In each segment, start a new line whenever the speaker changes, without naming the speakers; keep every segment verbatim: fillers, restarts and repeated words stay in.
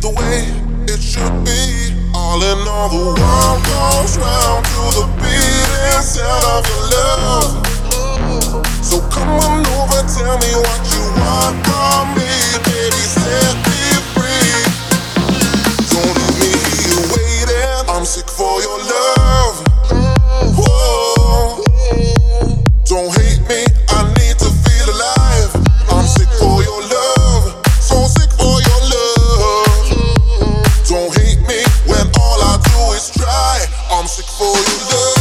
the way it should be. All in all, the world goes round to the beating sound of your love. So come on over, tell me what you want from me, baby, set me free. Don't leave me here waiting, I'm sick for your love. Whoa. Don't hate me, I need to feel alive. I'm sick for your love, so sick for your love. Don't hate me when all I do is try. I'm sick for your love.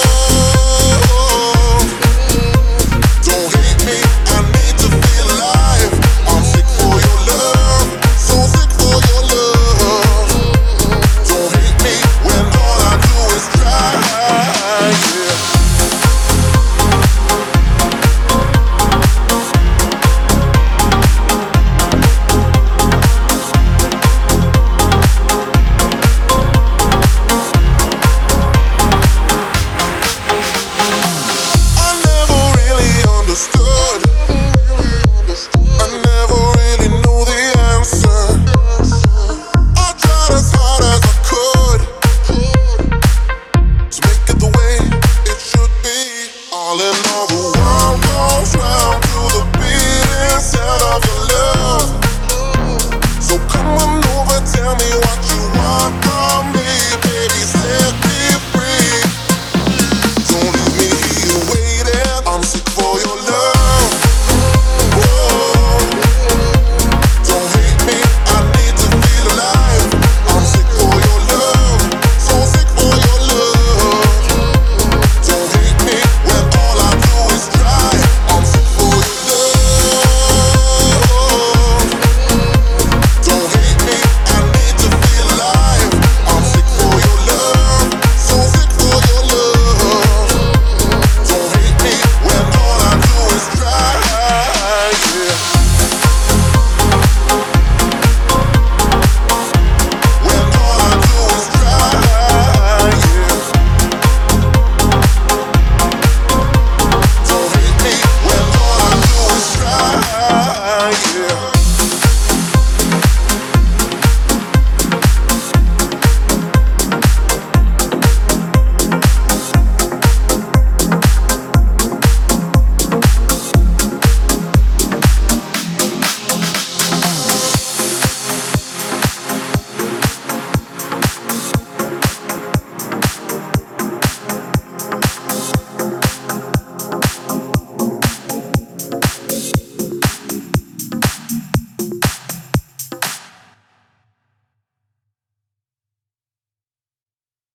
Don't hate me, I need to feel alive. I'm sick for your love, so sick for your love. Don't hate me when all I do is try. Yeah. Understood. I never really knew the answer. I tried as hard as I could to make it the way it should be. All in all, the world goes round to the beating sound of your love. So come on over, tell me what you